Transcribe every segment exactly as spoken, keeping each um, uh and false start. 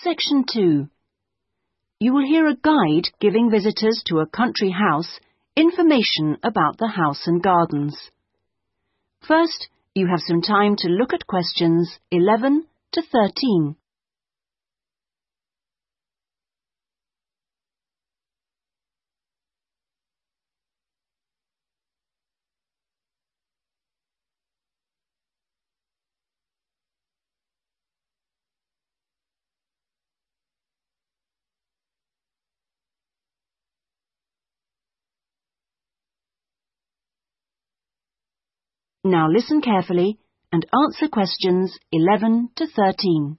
Section two. You will hear a guide giving visitors to a country house information about the house and gardens. First, you have some time to look at questions eleven to thirteen. Now listen carefully and answer questions eleven to thirteen.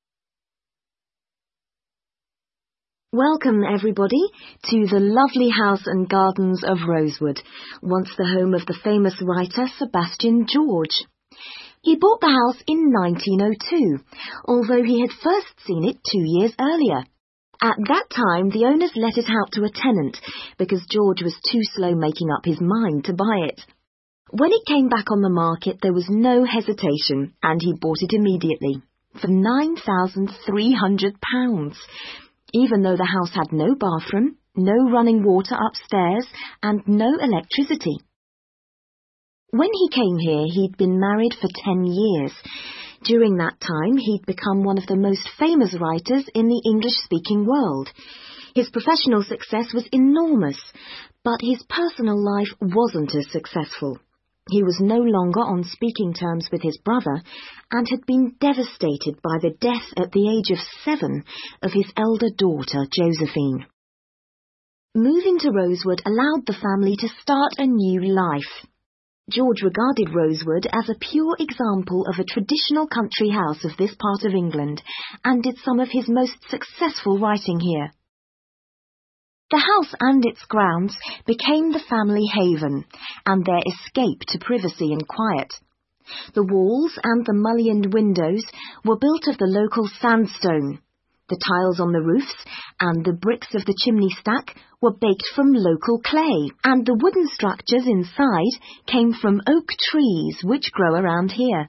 Welcome, everybody, to the lovely house and gardens of Rosewood, once the home of the famous writer Sebastian George. He bought the house in nineteen oh two, although he had first seen it two years earlier. At that time, the owners let it out to a tenant because George was too slow making up his mind to buy it. When it came back on the market, there was no hesitation, and he bought it immediately, for nine thousand three hundred pounds, even though the house had no bathroom, no running water upstairs, and no electricity. When he came here, he'd been married for ten years. During that time, he'd become one of the most famous writers in the English-speaking world. His professional success was enormous, but his personal life wasn't as successful. He was no longer on speaking terms with his brother and had been devastated by the death at the age of seven of his elder daughter, Josephine. Moving to Rosewood allowed the family to start a new life. George regarded Rosewood as a pure example of a traditional country house of this part of England and did some of his most successful writing here. The house and its grounds became the family haven and their escape to privacy and quiet. The walls and the mullioned windows were built of the local sandstone. The tiles on the roofs and the bricks of the chimney stack were baked from local clay, and the wooden structures inside came from oak trees which grow around here.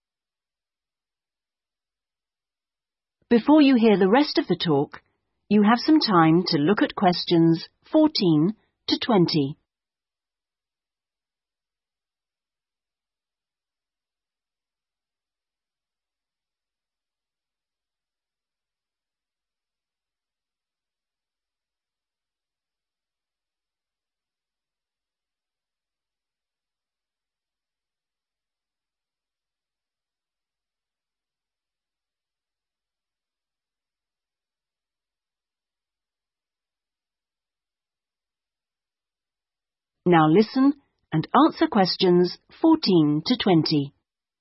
Before you hear the rest of the talk, you have some time to look at questions fourteen to twenty. Now listen and answer questions fourteen to twenty.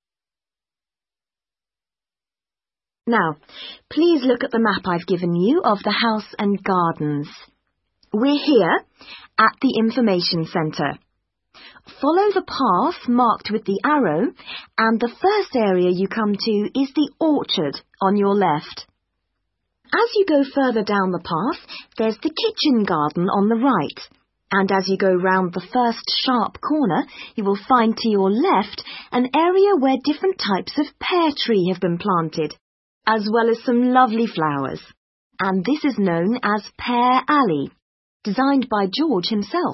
Now, please look at the map I've given you of the house and gardens. We're here at the information centre. Follow the path marked with the arrow, and the first area you come to is the orchard on your left. As you go further down the path, there's the kitchen garden on the right. And as you go round the first sharp corner, you will find to your left an area where different types of pear tree have been planted, as well as some lovely flowers. And this is known as Pear Alley, designed by George himself.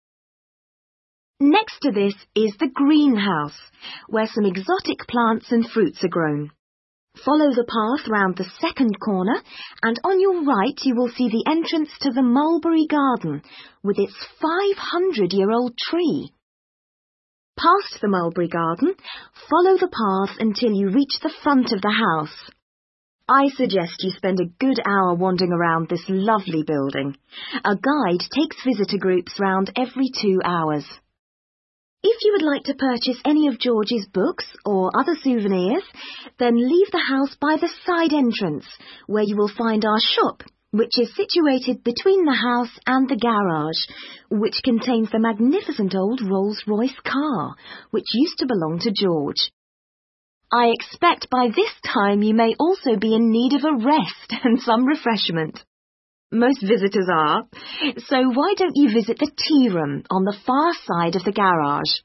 Next to this is the greenhouse, where some exotic plants and fruits are grown. Follow the path round the second corner, and on your right you will see the entrance to the mulberry garden with its five hundred year old tree. Past the mulberry garden, follow the path until you reach the front of the house. I suggest you spend a good hour wandering around this lovely building. A guide takes visitor groups round every two hours. If you would like to purchase any of George's books or other souvenirs, then leave the house by the side entrance, where you will find our shop, which is situated between the house and the garage, which contains the magnificent old Rolls-Royce car, which used to belong to George. I expect by this time you may also be in need of a rest and some refreshment. Most visitors are, so why don't you visit the tea room on the far side of the garage?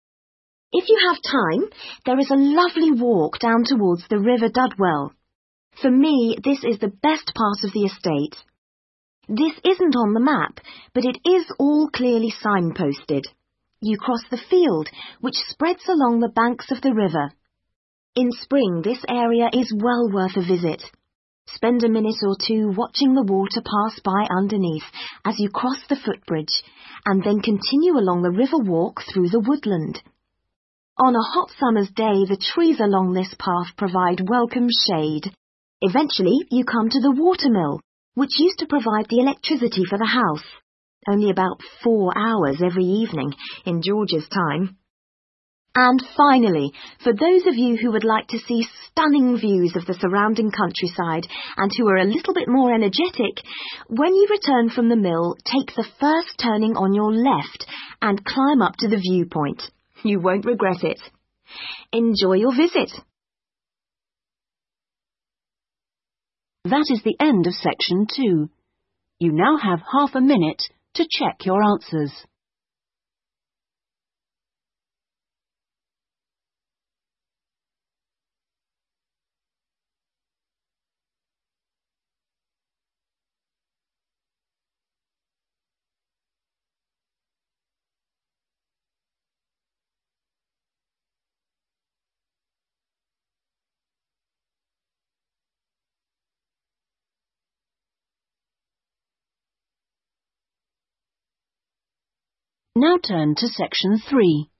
If you have time, there is a lovely walk down towards the River Dudwell. For me, this is the best part of the estate. This isn't on the map, but it is all clearly signposted. You cross the field, which spreads along the banks of the river. In spring, this area is well worth a visit. Spend a minute or two watching the water pass by underneath as you cross the footbridge, and then continue along the river walk through the woodland. On a hot summer's day, the trees along this path provide welcome shade. Eventually, you come to the watermill, which used to provide the electricity for the house. Only about four hours every evening in George's time. And finally, for those of you who would like to see stunning views of the surrounding countryside and who are a little bit more energetic, when you return from the mill, take the first turning on your left and climb up to the viewpoint. You won't regret it. Enjoy your visit. That is the end of section two. You now have half a minute to check your answers. Now turn to section three.